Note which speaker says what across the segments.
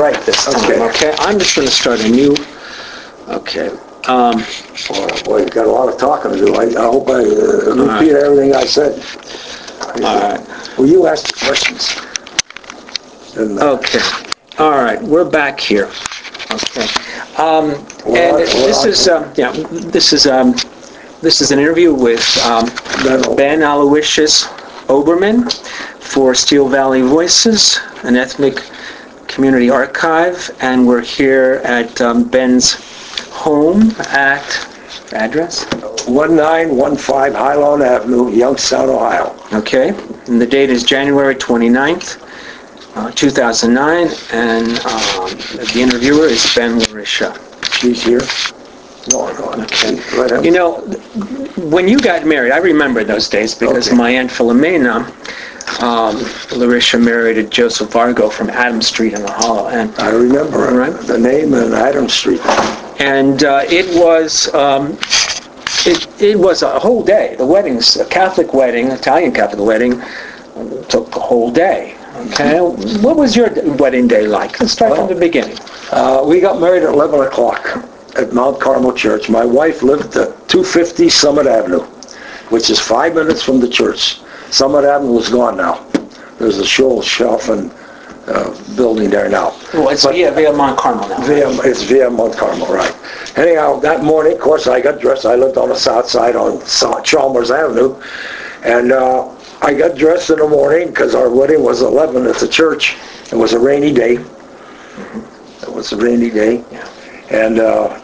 Speaker 1: right this time, okay? I'm just going to start a new... Okay.
Speaker 2: Boy, you got a lot of talking to do. I hope I repeat everything I said.
Speaker 1: All right.
Speaker 2: Well, you asked the questions.
Speaker 1: Okay. All right. We're back here. Okay. This is an interview with Ben Aloysius Oberman for Steel Valley Voices, an ethnic community archive, and we're here at Ben's home at address
Speaker 2: 1915 Highland Avenue, Youngstown, Ohio.
Speaker 1: Okay, and the date is January 29th, 2009, and the interviewer is Ben Larisha.
Speaker 2: She's here. No.
Speaker 1: Okay. You know, when you got married, I remember those days because my Aunt Philomena Larisha married Joseph Vargo from Adams Street in the Hollow. And
Speaker 2: I remember the name and Adams Street.
Speaker 1: And it was a whole day. The weddings, a Catholic wedding, Italian Catholic wedding, took the whole day. Okay, what was your wedding day like? Let's start from the beginning.
Speaker 2: We got married at 11 o'clock at Mount Carmel Church. My wife lived at 250 Summit Avenue, which is 5 minutes from the church. Summit Avenue is gone now. There's a shelf and building there now.
Speaker 1: Well, it's via Mount Carmel now.
Speaker 2: It's via Mount Carmel, right. Anyhow, that morning, of course, I got dressed. I lived on the south side on Chalmers Avenue. And I got dressed in the morning because our wedding was 11 at the church. It was a rainy day. And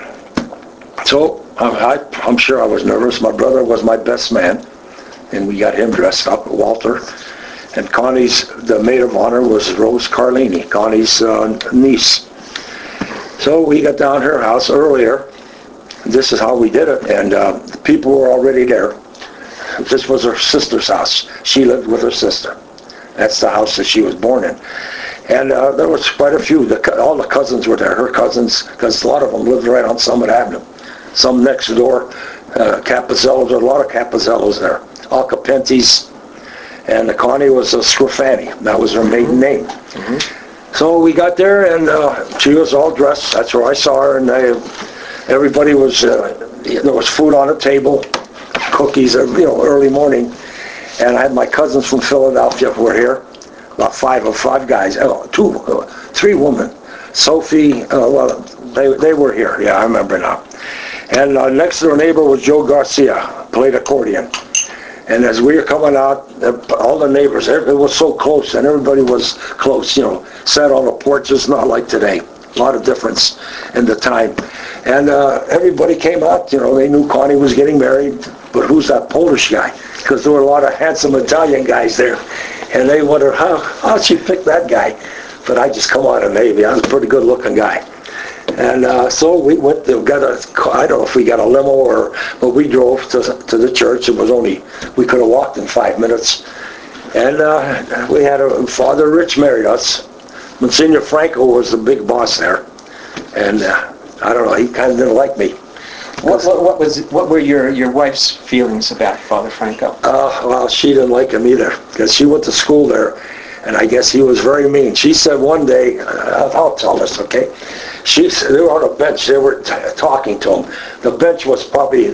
Speaker 2: so I'm sure I was nervous. My brother was my best man, and we got him dressed up, Walter. And Connie's, the maid of honor, was Rose Carlini, Connie's niece. So we got down to her house earlier. This is how we did it, and the people were already there. This was her sister's house. She lived with her sister. That's the house that she was born in. And there was quite a few. All the cousins were there, her cousins, because a lot of them lived right on Summit Avenue. Some next door, Capizellos, there were a lot of Capizellos there. Alcapentis, and Connie was a Scrofani. That was her maiden name. So we got there, and she was all dressed. That's where I saw her, and everybody was, there was food on the table, cookies, early morning. And I had my cousins from Philadelphia who were here, about five guys, three women. Sophie, they were here. Yeah, I remember now. And next door neighbor was Joe Garcia, played accordion. And as we were coming out, all the neighbors, it was so close, and everybody was close, sat on the porches, not like today. A lot of difference in the time. And everybody came out, they knew Connie was getting married, but who's that Polish guy? Because there were a lot of handsome Italian guys there. And they wondered, how'd she pick that guy? But I just come out of Navy. I was a pretty good looking guy. And so we went, I don't know if we got a limo but we drove to the church. It was we could have walked in 5 minutes. And we had Father Rich married us. Monsignor Franco was the big boss there. And I don't know, he kind of didn't like me.
Speaker 1: What were your wife's feelings about Father Franco?
Speaker 2: Well, she didn't like him either, because she went to school there, and I guess he was very mean. She said one day, I'll tell this, okay? They were on a bench, they were talking to him. The bench was probably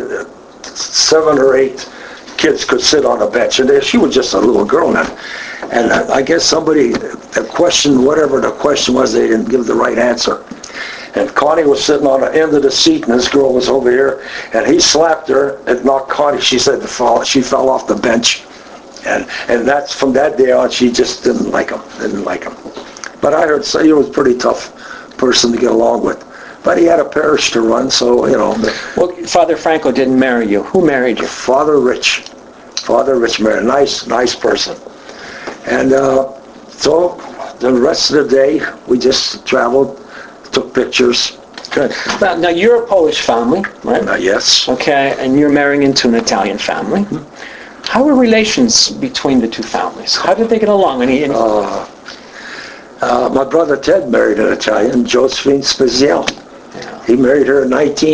Speaker 2: 7 or 8 kids could sit on a bench, and she was just a little girl then. And I guess somebody questioned whatever the question was, they didn't give the right answer. And Connie was sitting on the end of the seat, and this girl was over here, and he slapped her and knocked Connie. She said she fell off the bench. And that's from that day on, she just didn't like him. But I heard he was a pretty tough person to get along with. But he had a parish to run, so,
Speaker 1: Well, Father Franco didn't marry you. Who married you?
Speaker 2: Father Rich married, nice person. And so the rest of the day, we just traveled, took pictures.
Speaker 1: Good. Now you're a Polish family, right?
Speaker 2: Yes.
Speaker 1: Okay, and you're marrying into an Italian family. How were relations between the two families? How did they get along?
Speaker 2: My brother Ted married an Italian, Josephine Spezial.
Speaker 1: Yeah.
Speaker 2: He married her in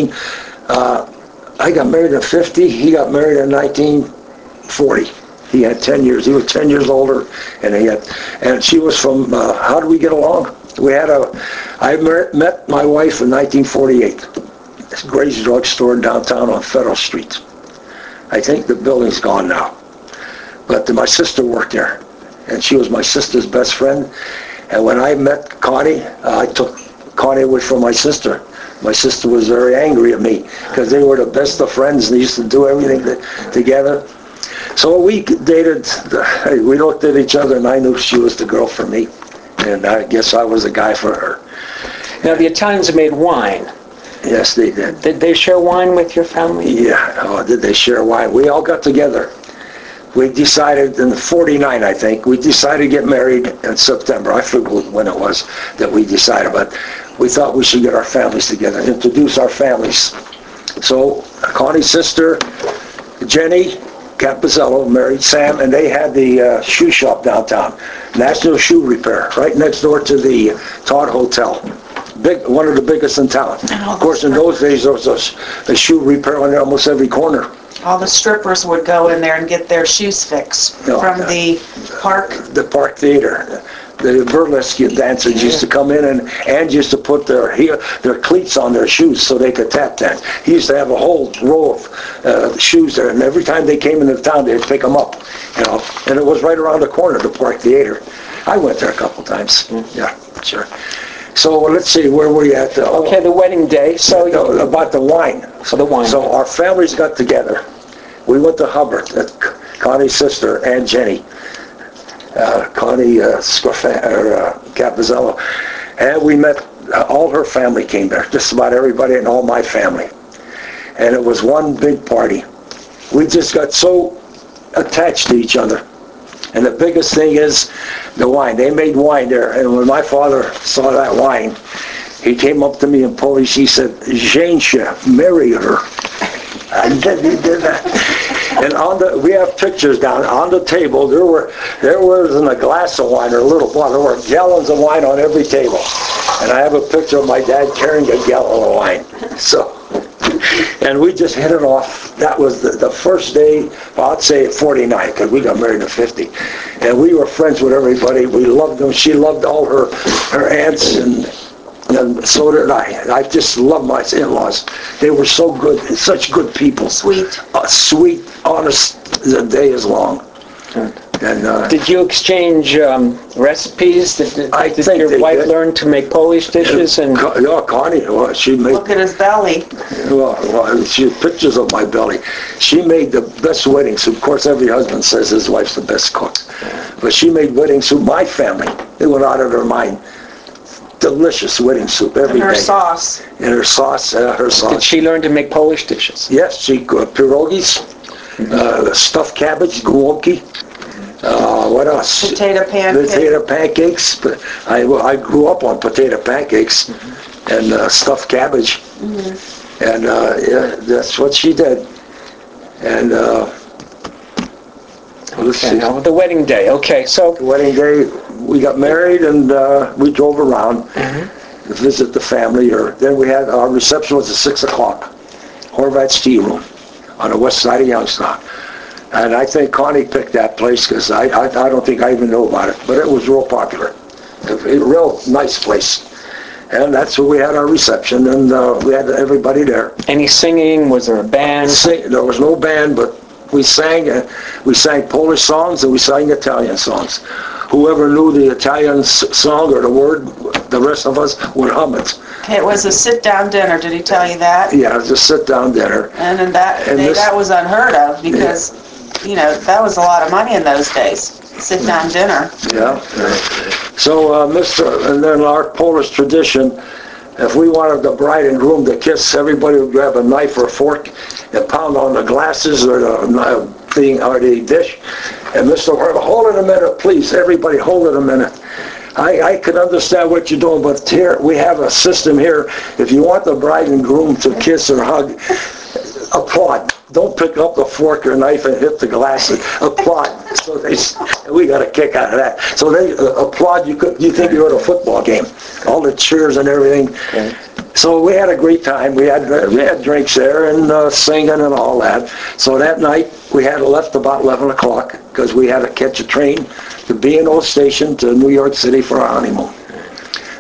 Speaker 2: I got married in 50, he got married in 1940. He had 10 years. He was 10 years older, and she was from, how did we get along? We had I met my wife in 1948. It's Gray's Drug Store downtown on Federal Street. I think the building's gone now. But my sister worked there, and she was my sister's best friend. And when I met Connie, I took Connie away from my sister. My sister was very angry at me because they were the best of friends and they used to do everything together. So we dated, we looked at each other and I knew she was the girl for me. And I guess I was the guy for her.
Speaker 1: Now, the Italians made wine.
Speaker 2: Yes, they did.
Speaker 1: Did they share wine with your family?
Speaker 2: Yeah, oh, did they share wine? We all got together. We decided in 49, I think, we decided to get married in September. I forget when it was that we decided, but we thought we should get our families together, introduce our families. So Connie's sister, Jenny Capizello, married Sam, and they had the shoe shop downtown, National Shoe Repair, right next door to the Todd Hotel. One of the biggest in town. Of course, in those days, there was a shoe repair on almost every corner.
Speaker 3: All the strippers would go in there and get their shoes fixed from the park.
Speaker 2: The Park Theater. The burlesque dancers used to come in and used to put their cleats on their shoes so they could tap dance. He used to have a whole row of shoes there, and every time they came into town, they'd pick them up, you know. And it was right around the corner, the Park Theater. I went there a couple times. Yeah, sure. So let's see, where were you at?
Speaker 1: Okay, the wedding day. So
Speaker 2: about the wine.
Speaker 1: The wine.
Speaker 2: So our families got together. We went to Hubbard, Connie's sister and Jenny, Connie Capizello, and we met. All her family came there. Just about everybody and all my family, and it was one big party. We just got so attached to each other. And the biggest thing is the wine. They made wine there. And when my father saw that wine, he came up to me in Polish. He said, "Żeńcie, marry her." And then he did that. And we have pictures down on the table. There wasn't a glass of wine or a little bottle. There were gallons of wine on every table. And I have a picture of my dad carrying a gallon of wine. So, and we just hit it off. That was the first day, well, I'd say at 49, because we got married at 50. And we were friends with everybody. We loved them. She loved all her aunts, and so did I. I just love my in-laws. They were so good, such good people.
Speaker 3: Sweet.
Speaker 2: Sweet, honest, the day is long. And,
Speaker 1: did you exchange recipes? Did your wife learn to make Polish dishes? And
Speaker 2: yeah, Connie, well, she made.
Speaker 3: Look at his belly.
Speaker 2: Well, she had pictures of my belly. She made the best wedding soup. Of course, every husband says his wife's the best cook. But she made wedding soup. My family, they went out of their mind. Delicious wedding soup every day.
Speaker 3: And her sauce.
Speaker 2: And her sauce, her sauce.
Speaker 1: Did she learn to make Polish dishes?
Speaker 2: Yes, she pierogies, stuffed cabbage, gułąbki. What else?
Speaker 3: Potato pancakes.
Speaker 2: Potato pancakes. I grew up on potato pancakes and stuffed cabbage. And yeah, that's what she did. And let's see.
Speaker 1: Now, the wedding day. Okay, so
Speaker 2: The wedding day, we got married and we drove around to visit the family. Then we had our reception was at 6 o'clock, Horvat's Tea Room on the west side of Youngstown. And I think Connie picked that place because I don't think I even know about it, but it was real popular. A real nice place. And that's where we had our reception, and we had everybody there.
Speaker 1: any singing? Was there a band?
Speaker 2: There was no band, but we sang Polish songs and we sang Italian songs. Whoever knew the Italian song or the word, the rest of us would hum it.
Speaker 3: Okay, it was a sit-down dinner. Did he tell you that?
Speaker 2: Yeah, it was a sit-down dinner.
Speaker 3: And in that was unheard of because, you know, that was a lot of money in those days. Sit-down dinner.
Speaker 2: Yeah. So, and then our Polish tradition, if we wanted the bride and groom to kiss, everybody would grab a knife or a fork and pound on the glasses or the thing or the dish. And Mr. Hart, hold it a minute, please. Everybody, hold it a minute. I could understand what you're doing, but here we have a system here. If you want the bride and groom to kiss or hug, applaud. Don't pick up the fork or knife and hit the glasses. Applaud. So we got a kick out of that. So they applaud. You think you're at a football game. All the cheers and everything. Okay. So we had a great time. We had drinks there and singing and all that. So that night we had left about 11 o'clock because we had to catch a train to B&O Station to New York City for our honeymoon.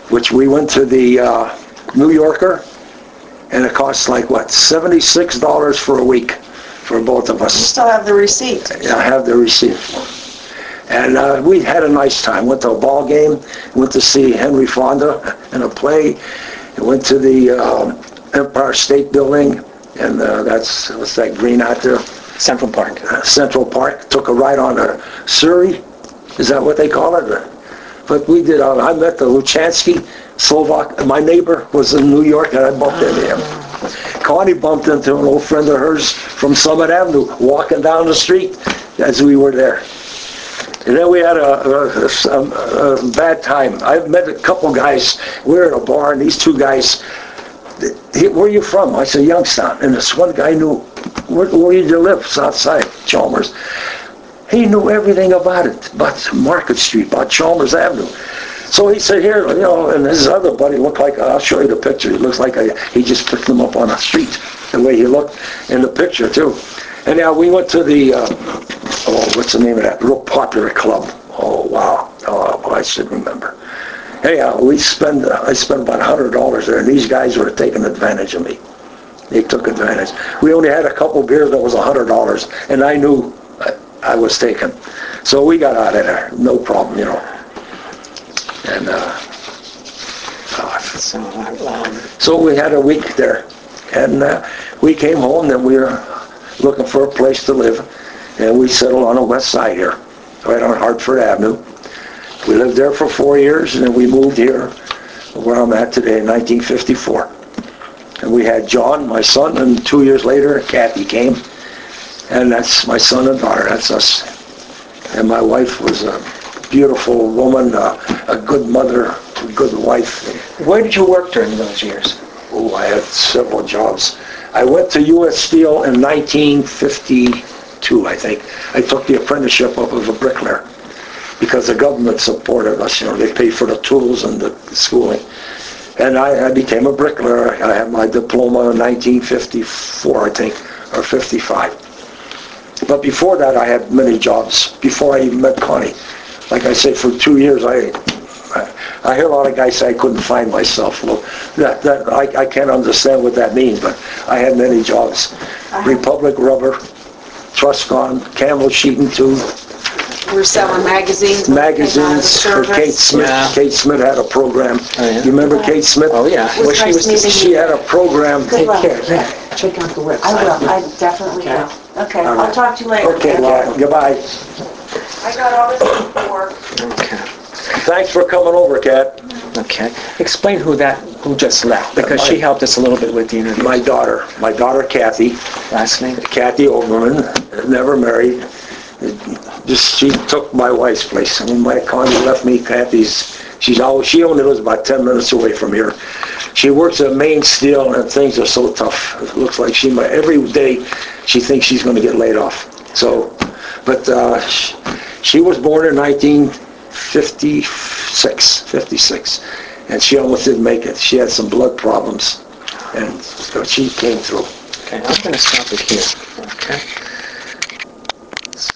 Speaker 2: which we went to the New Yorker, and it cost like, what, $76 for a week for both of
Speaker 3: You
Speaker 2: us.
Speaker 3: still have the receipt.
Speaker 2: Yeah, I have the receipt. And we had a nice time. Went to a ball game, went to see Henry Fonda in a play, went to the Empire State Building, and what's that green out there?
Speaker 1: Central Park.
Speaker 2: Central Park. Took a ride on a Surrey. Is that what they call it? But we did, I met the Luchansky, Slovak. My neighbor was in New York, and I bumped into him. Connie bumped into an old friend of hers from Summit Avenue, walking down the street as we were there. And then we had a bad time. I met a couple guys. We were in a bar, and these two guys, where are you from? I said, Youngstown. And this one guy knew, where did you live? Southside, Chalmers. He knew everything about it, about Market Street, about Chalmers Avenue. So he said, here, and his other buddy looked like, I'll show you the picture. He looks like he just picked him up on the street, the way he looked in the picture, too. And now we went to the, what's the name of that? Real popular club. Oh, wow. Oh, boy, I should remember. Anyhow, I spent about $100 there, and these guys were taking advantage of me. They took advantage. We only had a couple beers that was $100, and I knew I was taken. So we got out of there, no problem, And so we had a week there, and we came home, and we were looking for a place to live, and we settled on the west side here, right on Hartford Avenue. We lived there for 4 years, and then we moved here, where I'm at today, in 1954. And we had John, my son, and 2 years later, Kathy came. And that's my son and daughter, that's us. And my wife was a beautiful woman, a good mother, a good wife.
Speaker 1: Where did you work during those years?
Speaker 2: Oh, I had several jobs. I went to U.S. Steel in 1952, I think. I took the apprenticeship up as a bricklayer because the government supported us. They paid for the tools and the schooling. And I became a bricklayer. I had my diploma in 1954, I think, or 55. But before that, I had many jobs, before I even met Connie. Like I say, for 2 years, I hear a lot of guys say I couldn't find myself. Well, I can't understand what that means, but I had many jobs. Republic Rubber, Truscon, Campbell Sheet and Tube.
Speaker 3: We're selling magazines.
Speaker 2: Magazines for Kate Smith.
Speaker 1: Yeah.
Speaker 2: Kate Smith had a program.
Speaker 1: Oh, yeah.
Speaker 2: You remember Kate Smith?
Speaker 1: Oh, yeah.
Speaker 3: It was nice meeting
Speaker 2: She
Speaker 3: you.
Speaker 2: had a program.
Speaker 3: Good luck.
Speaker 1: Check out the website.
Speaker 3: I will, I definitely will. Okay,
Speaker 2: All
Speaker 3: I'll
Speaker 2: right.
Speaker 3: talk to you later.
Speaker 2: Okay, Kat, goodbye.
Speaker 3: I got all this paperwork.
Speaker 1: Okay.
Speaker 2: Thanks for coming over, Kat.
Speaker 1: Okay. Explain who just left, because she helped us a little bit with the interview.
Speaker 2: My daughter Kathy.
Speaker 1: Last name?
Speaker 2: Kathy Oberman, never married. She took my wife's place. When my Connie left me, she only lives about 10 minutes away from here. She works at Main Steel, and things are so tough. It looks like every day she thinks she's going to get laid off. So, but she was born in 1956, and she almost didn't make it. She had some blood problems, and so she came through.
Speaker 1: Okay, I'm going to stop it here. Okay.